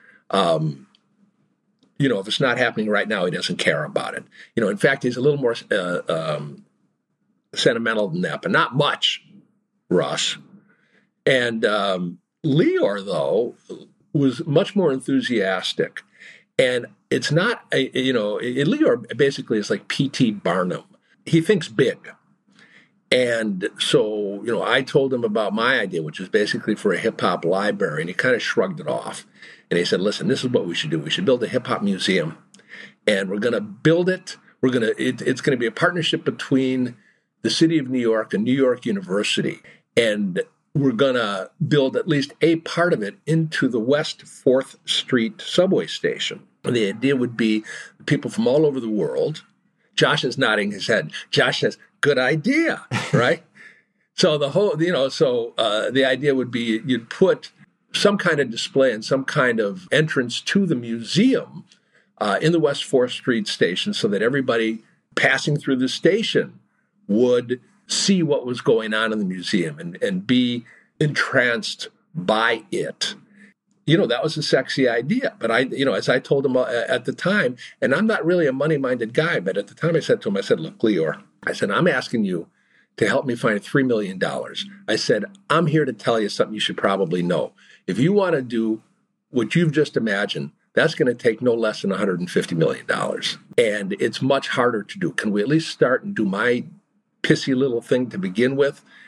if it's not happening right now, he doesn't care about it. In fact, he's a little more sentimental than that, but not much, Russ. And Leor, though, was much more enthusiastic. And it's not, Leor basically is like P.T. Barnum. He thinks big. And so, I told him about my idea, which is basically for a hip-hop library, and he kind of shrugged it off. And he said, listen, this is what we should do. We should build a hip-hop museum, and we're going to build it. It's going to be a partnership between the city of New York and New York University, and we're going to build at least a part of it into the West 4th Street subway station. And the idea would be people from all over the world. Josh is nodding his head. Josh says, good idea, right? So the idea would be you'd put some kind of display and some kind of entrance to the museum in the West 4th Street station so that everybody passing through the station would see what was going on in the museum and be entranced by it. That was a sexy idea. But as I told him at the time, and I'm not really a money-minded guy, but at the time I said to him, look, Leor, I'm asking you to help me find $3 million. I said, I'm here to tell you something you should probably know. If you want to do what you've just imagined, that's going to take no less than $150 million. And it's much harder to do. Can we at least start and do my pissy little thing to begin with?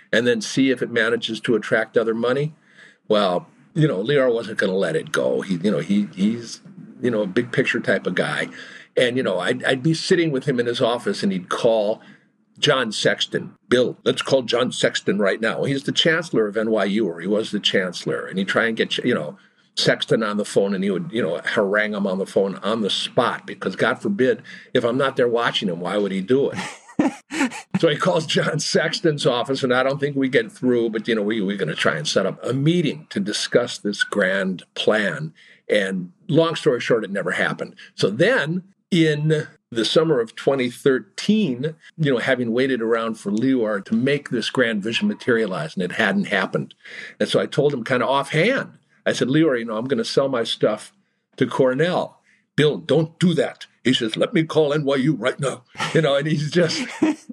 and then see if it manages to attract other money. Well, Leor wasn't going to let it go. He's a big picture type of guy. And, I'd be sitting with him in his office and he'd call John Sexton. Bill, let's call John Sexton right now. He's the chancellor of NYU, or he was the chancellor. And he'd try and get, Sexton on the phone, and he would, harangue him on the phone on the spot, because God forbid, if I'm not there watching him, why would he do it? So he calls John Sexton's office, and I don't think we get through, but, we're going to try and set up a meeting to discuss this grand plan. And long story short, it never happened. So then in the summer of 2013, having waited around for Leor to make this grand vision materialize, and it hadn't happened. And so I told him kind of offhand, I said, Leor, I'm going to sell my stuff to Cornell. Bill, don't do that. He says, let me call NYU right now. And he's just,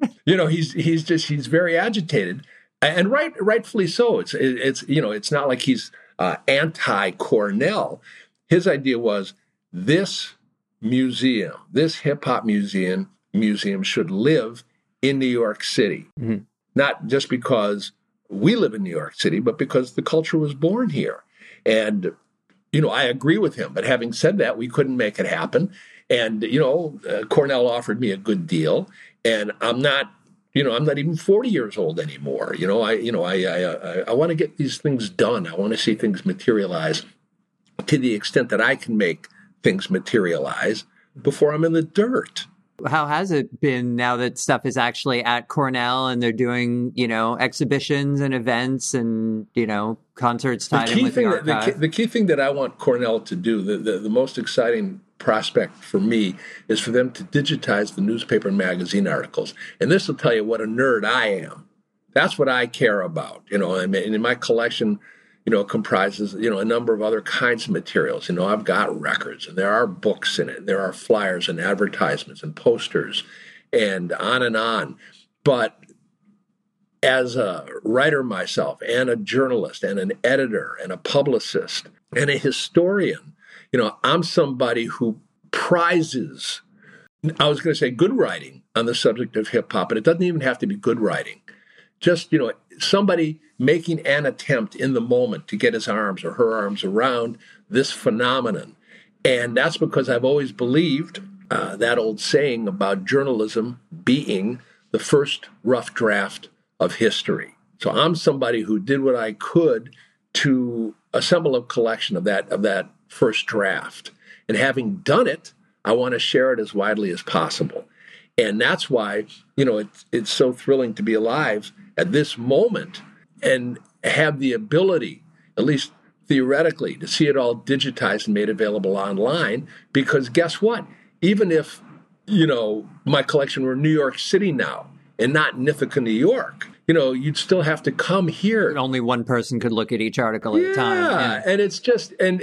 he's very agitated, and rightfully so. It's not like he's anti-Cornell. His idea was this museum, this hip hop museum should live in New York City, not just because we live in New York City, but because the culture was born here. And, I agree with him. But having said that, we couldn't make it happen. And, Cornell offered me a good deal. And I'm not even 40 years old anymore. I want to get these things done. I want to see things materialize to the extent that I can make things materialize before I'm in the dirt. How has it been now that stuff is actually at Cornell and they're doing, exhibitions and events and, concerts tied in with the archive? The key thing that I want Cornell to do, the most exciting prospect for me, is for them to digitize the newspaper and magazine articles. And this will tell you what a nerd I am. That's what I care about. And in my collection, comprises, a number of other kinds of materials. I've got records, and there are books in it, and there are flyers and advertisements and posters and on and on. But as a writer myself, and a journalist, and an editor, and a publicist, and a historian, I'm somebody who prizes, I was going to say good writing on the subject of hip hop, but it doesn't even have to be good writing. Just, somebody making an attempt in the moment to get his arms or her arms around this phenomenon. And that's because I've always believed that old saying about journalism being the first rough draft of history. So I'm somebody who did what I could to assemble a collection of that first draft. And having done it, I want to share it as widely as possible. And that's why, it's so thrilling to be alive at this moment and have the ability, at least theoretically, to see it all digitized and made available online. Because guess what? Even if, my collection were in New York City now and not in Ithaca, New York, you'd still have to come here. Only one person could look at each article at a time. Yeah, and it's just, and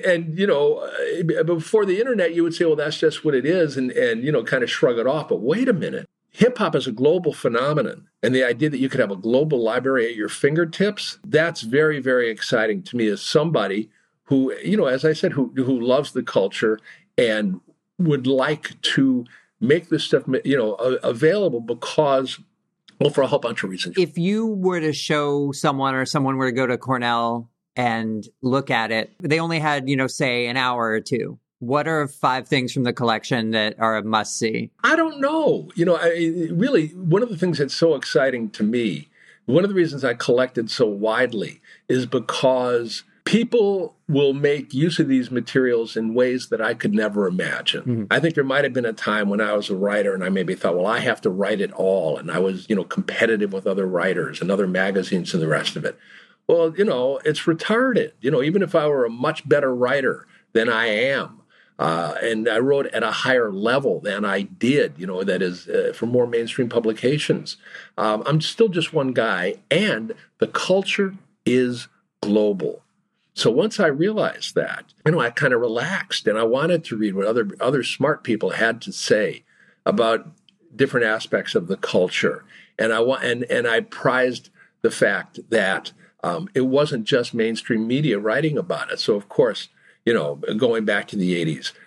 before the internet, you would say, well, that's just what it is, and kind of shrug it off. But wait a minute. Hip-hop is a global phenomenon, and the idea that you could have a global library at your fingertips, that's very, very exciting to me as somebody who, as I said, who loves the culture and would like to make this stuff, available because, well, for a whole bunch of reasons. If you were to show someone, or someone were to go to Cornell and look at it, they only had, say an hour or two. What are 5 things from the collection that are a must-see? I don't know. Really, one of the things that's so exciting to me, one of the reasons I collected so widely, is because people will make use of these materials in ways that I could never imagine. Mm-hmm. I think there might have been a time when I was a writer and I maybe thought, well, I have to write it all. And I was, competitive with other writers and other magazines and the rest of it. Well, it's retarded. Even if I were a much better writer than I am, and I wrote at a higher level than I did, that is for more mainstream publications. I'm still just one guy, and the culture is global. So once I realized that, I kind of relaxed, and I wanted to read what other smart people had to say about different aspects of the culture. And I prized the fact that it wasn't just mainstream media writing about it. So of course, going back to the 80s,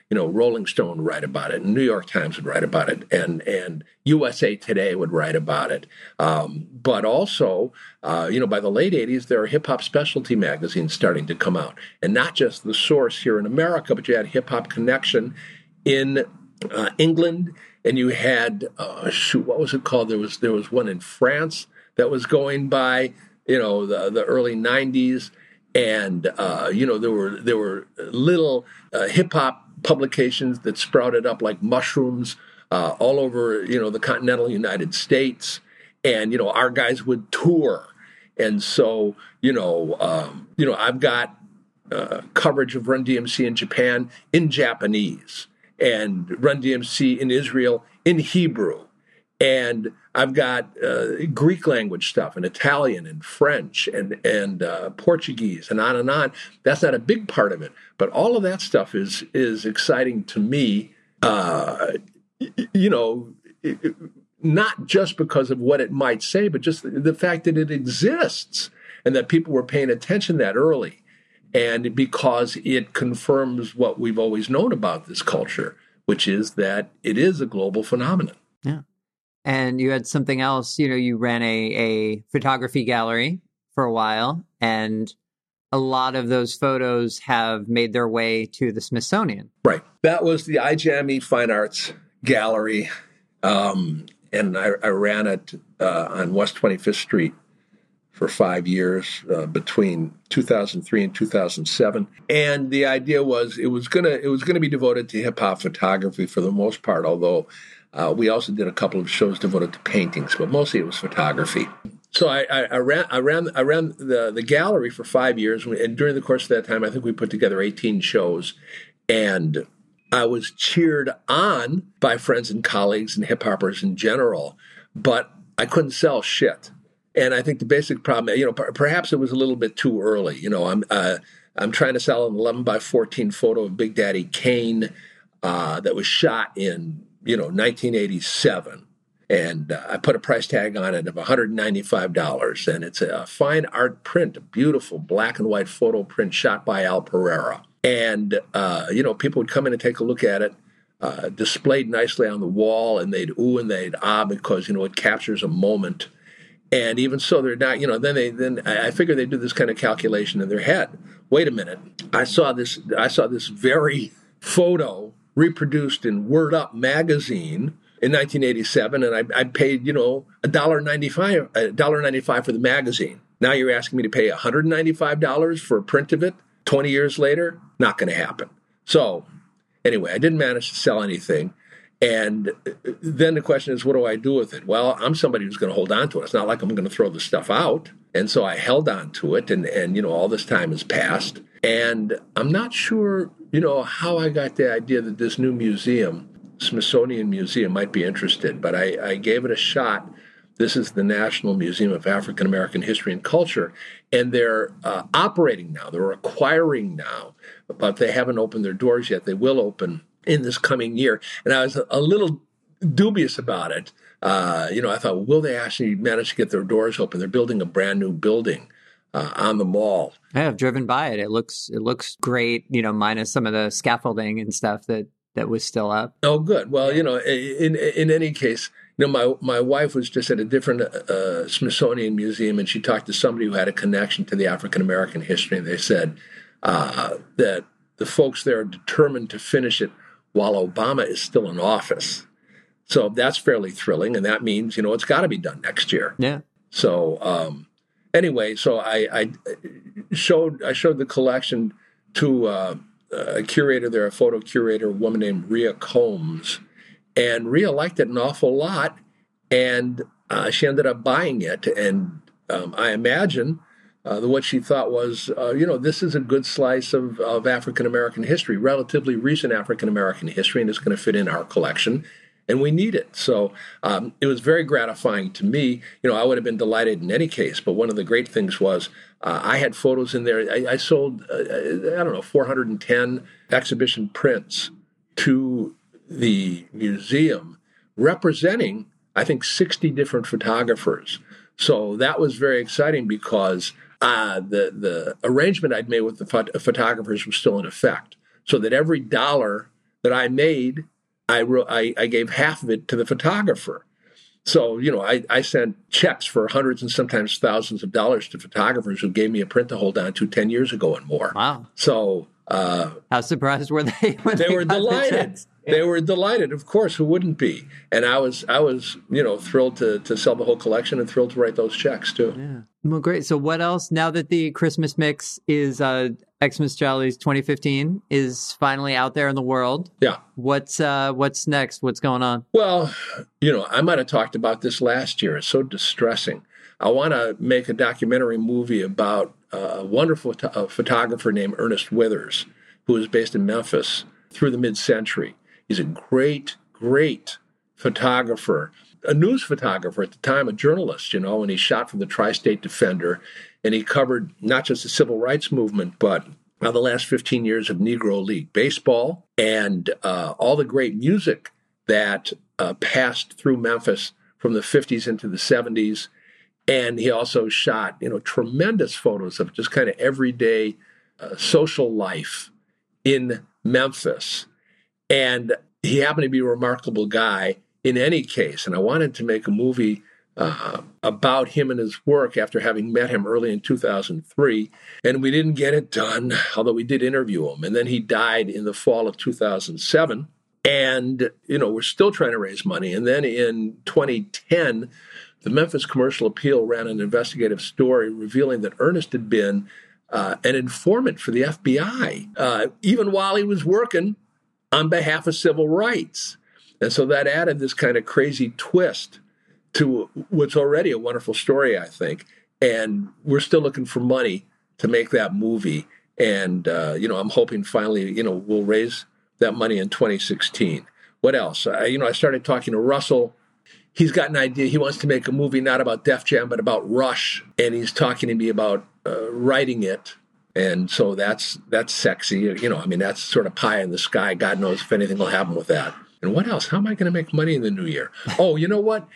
Rolling Stone would write about it, and New York Times would write about it, and USA Today would write about it. But also, by the late 80s, there are hip-hop specialty magazines starting to come out. And not just The Source here in America, but you had Hip Hop Connection in England, and you had, what was it called? There was one in France that was going by, the early 90s. And, there were little hip-hop publications that sprouted up like mushrooms all over, the continental United States. And, our guys would tour. And so, I've got coverage of Run DMC in Japan in Japanese, and Run DMC in Israel in Hebrew. And I've got Greek language stuff and Italian and French and Portuguese and on and on. That's not a big part of it, but all of that stuff is exciting to me. Not just because of what it might say, but just the fact that it exists and that people were paying attention that early, and because it confirms what we've always known about this culture, which is that it is a global phenomenon. Yeah. And you had something else, you ran a photography gallery for a while, and a lot of those photos have made their way to the Smithsonian. Right. That was the IJME Fine Arts Gallery, and I ran it on West 25th Street for 5 years between 2003 and 2007. And the idea was it was gonna be devoted to hip hop photography for the most part, although we also did a couple of shows devoted to paintings, but mostly it was photography. So I ran the gallery for 5 years, and during the course of that time, I think we put together 18 shows, and I was cheered on by friends and colleagues and hip hoppers in general, but I couldn't sell shit. And I think the basic problem, perhaps it was a little bit too early. I'm trying to sell an 11x14 photo of Big Daddy Kane that was shot in 1987. And I put a price tag on it of $195. And it's a fine art print, a beautiful black and white photo print shot by Al Pereira. And, people would come in and take a look at it, displayed nicely on the wall, and they'd ooh and they'd ah because, it captures a moment. And even so, they're not, then I figure they do this kind of calculation in their head. Wait a minute. I saw this very photo reproduced in Word Up magazine in 1987, and I paid, $1.95 for the magazine. Now you're asking me to pay $195 for a print of it 20 years later? Not going to happen. So anyway, I didn't manage to sell anything. And then the question is, what do I do with it? Well, I'm somebody who's going to hold on to it. It's not like I'm going to throw the stuff out. And so I held on to it, and all this time has passed. And I'm not sure, how I got the idea that this new museum, Smithsonian Museum, might be interested, but I gave it a shot. This is the National Museum of African American History and Culture, and they're operating now. They're acquiring now, but they haven't opened their doors yet. They will open in this coming year. And I was a little dubious about it. I thought, will they actually manage to get their doors open? They're building a brand new building on the mall. I've driven by it. It looks great, minus some of the scaffolding and stuff that was still up. Oh, good. Well, in any case, my wife was just at a different Smithsonian museum, and she talked to somebody who had a connection to the African American history, and they said that the folks there are determined to finish it while Obama is still in office. So that's fairly thrilling, and that means, it's got to be done next year. Yeah. So anyway, so I showed the collection to a curator there, a photo curator, a woman named Rhea Combs, and Rhea liked it an awful lot, and she ended up buying it. And I imagine what she thought was, this is a good slice of African-American history, relatively recent African-American history, and it's going to fit in our collection, and we need it. So it was very gratifying to me. I would have been delighted in any case, but one of the great things was I had photos in there. I sold, 410 exhibition prints to the museum representing, I think, 60 different photographers. So that was very exciting because the arrangement I'd made with the photographers was still in effect, so that every dollar that I made, I gave half of it to the photographer. So, I sent checks for hundreds and sometimes thousands of dollars to photographers who gave me a print to hold on to 10 years ago and more. Wow. So, how surprised were they when they were got the delighted. checks? They were delighted. Of course, who wouldn't be? And I was, thrilled to sell the whole collection and thrilled to write those checks too. Yeah. Well, great. So what else, now that the Christmas mix is Xmas Jollies 2015 is finally out there in the world? Yeah. What's next? What's going on? Well, I might have talked about this last year. It's so distressing. I want to make a documentary movie about a wonderful photographer named Ernest Withers, who was based in Memphis through the mid-century. He's a great, great photographer, a news photographer at the time, a journalist, and he shot for the Tri-State Defender, and he covered not just the civil rights movement, but the last 15 years of Negro League baseball and all the great music that passed through Memphis from the 50s into the 70s. And he also shot, tremendous photos of just kind of everyday social life in Memphis. And he happened to be a remarkable guy in any case. And I wanted to make a movie about him and his work after having met him early in 2003. And we didn't get it done, although we did interview him. And then he died in the fall of 2007. And, we're still trying to raise money. And then in 2010, the Memphis Commercial Appeal ran an investigative story revealing that Ernest had been an informant for the FBI, even while he was working on behalf of civil rights. And so that added this kind of crazy twist to what's already a wonderful story, I think. And we're still looking for money to make that movie. And, I'm hoping finally, we'll raise that money in 2016. What else? I started talking to Russell. He's got an idea. He wants to make a movie not about Def Jam, but about Rush. And he's talking to me about writing it. And so that's sexy. That's sort of pie in the sky. God knows if anything will happen with that. And what else? How am I going to make money in the new year? Oh, you know what?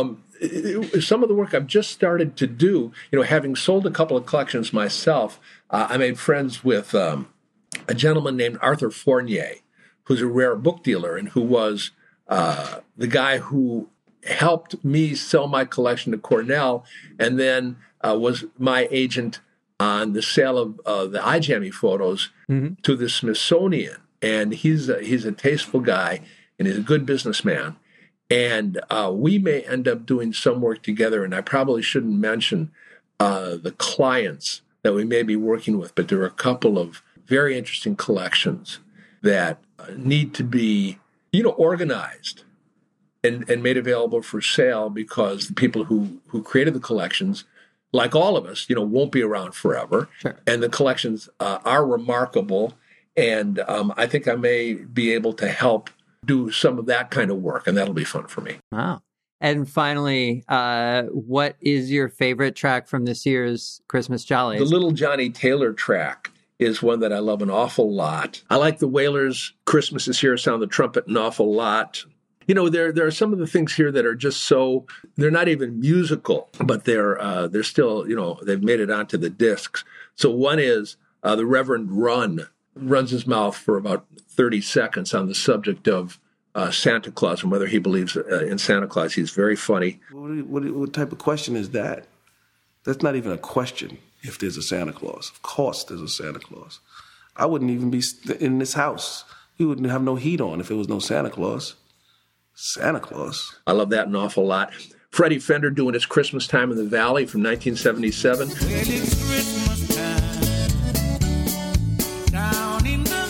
Some of the work I've just started to do, having sold a couple of collections myself, I made friends with a gentleman named Arthur Fournier, who's a rare book dealer and who was the guy who helped me sell my collection to Cornell and then was my agent on the sale of the iJammy photos to the Smithsonian. And he's a tasteful guy, and he's a good businessman. And we may end up doing some work together, and I probably shouldn't mention the clients that we may be working with, but there are a couple of very interesting collections that need to be, organized and made available for sale, because the people who created the collections, like all of us, won't be around forever. Sure. And the collections are remarkable. And I think I may be able to help do some of that kind of work, and that'll be fun for me. Wow. And finally, what is your favorite track from this year's Christmas Jollies? The Little Johnny Taylor track is one that I love an awful lot. I like the Wailers' Christmas is Here, Sound the Trumpet an awful lot. There are some of the things here that are just so, they're not even musical, but they're still, they've made it onto the discs. So one is the Reverend runs his mouth for about 30 seconds on the subject of Santa Claus and whether he believes in Santa Claus. He's very funny. What type of question is that? That's not even a question if there's a Santa Claus. Of course there's a Santa Claus. I wouldn't even be in this house. We wouldn't have no heat on if it was no Santa Claus. Santa Claus. I love that an awful lot. Freddie Fender doing his Christmas Time in the Valley from 1977. When it's Christmas time, down in the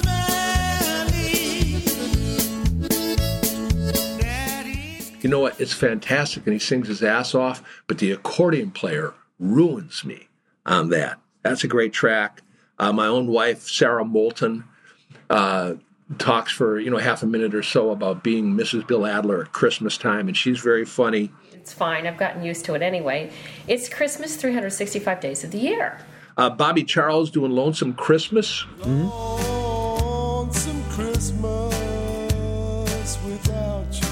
valley. You know what? It's fantastic, and he sings his ass off, but the accordion player ruins me on that. That's a great track. My own wife, Sarah Moulton, talks for half a minute or so about being Mrs. Bill Adler at Christmas time, and she's very funny. It's fine. I've gotten used to it anyway. It's Christmas 365 days of the year. Bobby Charles doing Lonesome Christmas. Lonesome Christmas without you.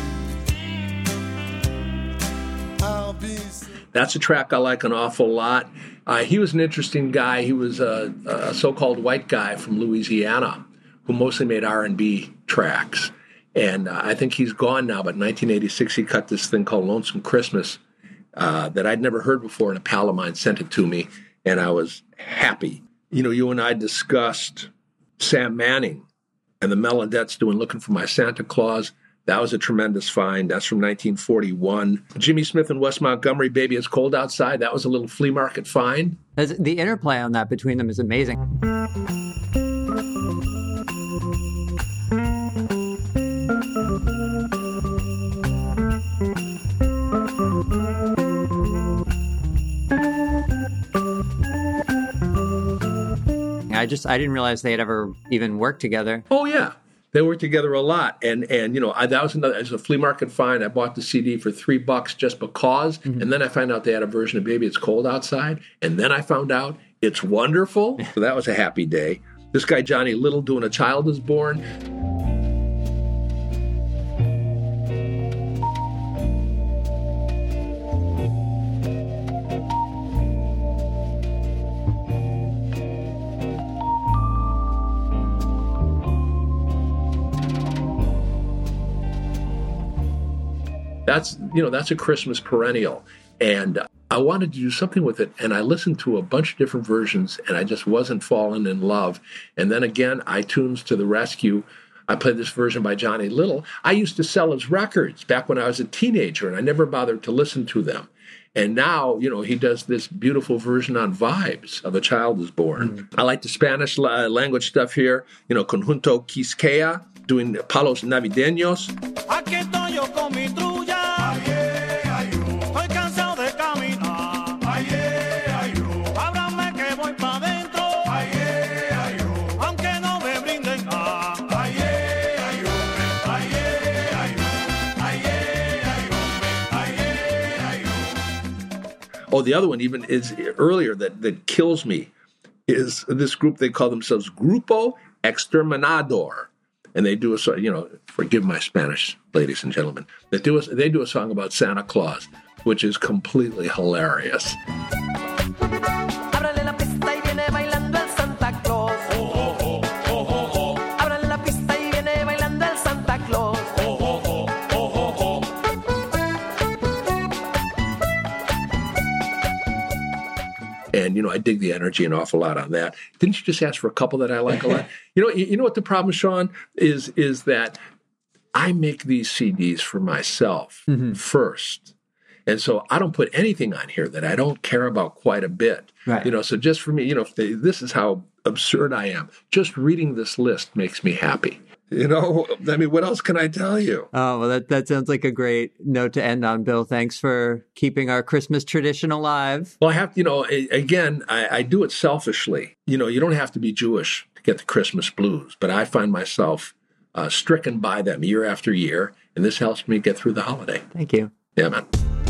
I'll be... That's a track I like an awful lot. He was an interesting guy. He was a so-called white guy from Louisiana who mostly made R&B tracks. And I think he's gone now, but in 1986 he cut this thing called Lonesome Christmas that I'd never heard before, and a pal of mine sent it to me, and I was happy. You know, you and I discussed Sam Manning and the Melodettes doing Looking for My Santa Claus. That was a tremendous find. That's from 1941. Jimmy Smith and Wes Montgomery, Baby It's Cold Outside. That was a little flea market find. The interplay on that between them is amazing. I didn't realize they had ever even worked together. Oh, yeah. They worked together a lot. And you know, that was another, as a flea market find. I bought the CD for $3 just because. Mm-hmm. And then I found out they had a version of Baby It's Cold Outside. And then I found out it's wonderful. So that was a happy day. This guy, Johnny Little, doing A Child Is Born. That's a Christmas perennial. And I wanted to do something with it. And I listened to a bunch of different versions, and I just wasn't falling in love. And then again, iTunes to the rescue. I played this version by Johnny Little. I used to sell his records back when I was a teenager, and I never bothered to listen to them. And now, you know, he does this beautiful version on Vibes of A Child Is Born. Mm-hmm. I like the Spanish language stuff here. You know, Conjunto Quisqueya doing Palos Navideños. Aquí estoy yo con mi trulla. Estoy cansado de caminar. Ábrame que voy pa' dentro. Aunque no me brinden nada. Oh, the other one even is earlier that kills me is this group. They call themselves Grupo Exterminador. And they do a song, you know, forgive my Spanish, ladies and gentlemen. They do a song about Santa Claus, which is completely hilarious. Ábrale la pista y viene bailando el Santa Claus. Oh, oh, oh, oh, oh. Ábrale la pista y viene bailando el Santa Claus. Oh, oh, oh, oh, oh. And, you know, I dig the energy an awful lot on that. Didn't you just ask for a couple that I like a lot? You know what the problem, Sean, is that I make these CDs for myself first. And so I don't put anything on here that I don't care about quite a bit. Right. You know, so just for me, you know, this is how absurd I am. Just reading this list makes me happy. You know, I mean, what else can I tell you? Oh, well, that sounds like a great note to end on, Bill. Thanks for keeping our Christmas tradition alive. Well, I have, you know, again, I do it selfishly. You know, you don't have to be Jewish to get the Christmas blues, but I find myself stricken by them year after year, and this helps me get through the holiday. Thank you. Yeah, man.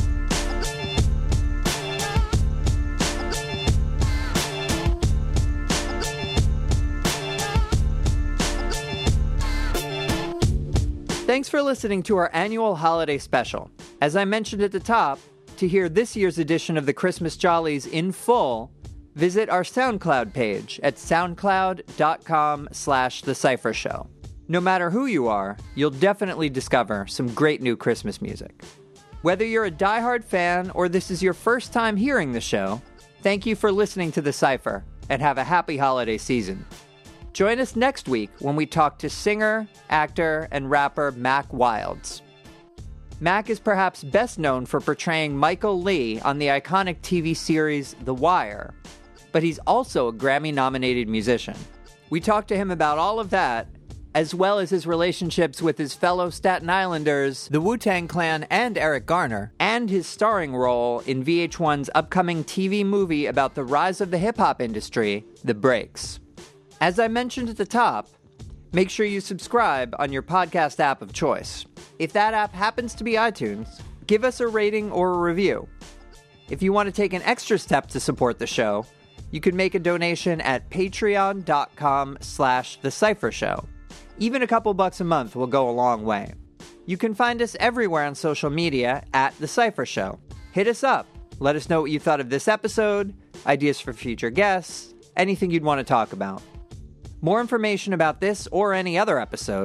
Thanks for listening to our annual holiday special. As I mentioned at the top, to hear this year's edition of the Christmas Jollies in full, visit our SoundCloud page at soundcloud.com/The Cypher Show. No matter who you are, you'll definitely discover some great new Christmas music. Whether you're a diehard fan or this is your first time hearing the show, thank you for listening to The Cypher, and have a happy holiday season. Join us next week when we talk to singer, actor, and rapper Mack Wilds. Mack is perhaps best known for portraying Michael Lee on the iconic TV series The Wire, but he's also a Grammy-nominated musician. We talked to him about all of that, as well as his relationships with his fellow Staten Islanders, the Wu-Tang Clan, and Eric Garner, and his starring role in VH1's upcoming TV movie about the rise of the hip-hop industry, The Breaks. As I mentioned at the top, make sure you subscribe on your podcast app of choice. If that app happens to be iTunes, give us a rating or a review. If you want to take an extra step to support the show, you can make a donation at patreon.com/The Cypher Show. Even a couple bucks a month will go a long way. You can find us everywhere on social media at The Cypher Show. Hit us up. Let us know what you thought of this episode, ideas for future guests, anything you'd want to talk about. More information about this or any other episode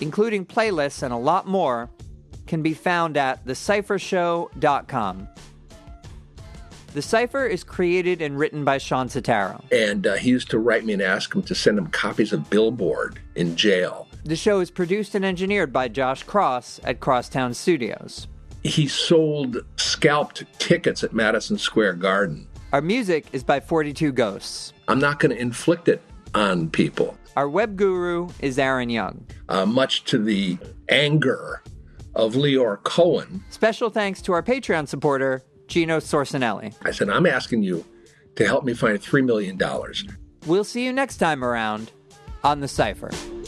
including playlists and a lot more, can be found at theciphershow.com. The Cypher is created and written by Sean Sotaro. And he used to write me and ask him to send him copies of Billboard in jail. The show is produced and engineered by Josh Cross at Crosstown Studios. He sold scalped tickets at Madison Square Garden. Our music is by 42 Ghosts. I'm not going to inflict it on people. Our web guru is Aaron Young. Much to the anger of Leor Cohen. Special thanks to our Patreon supporter, Gino Sorcinelli. I said, I'm asking you to help me find $3 million. We'll see you next time around on The Cypher.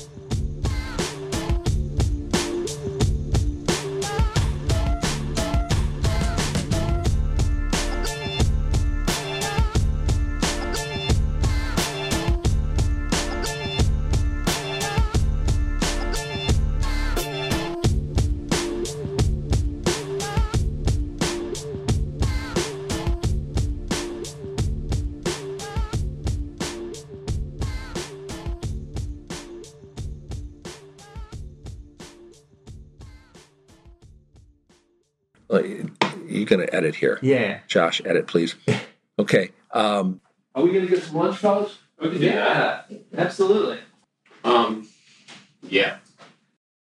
You're going to edit here. Yeah. Josh, edit, please. Okay. Are we going to get some lunch, fellas? Yeah, absolutely. Yeah.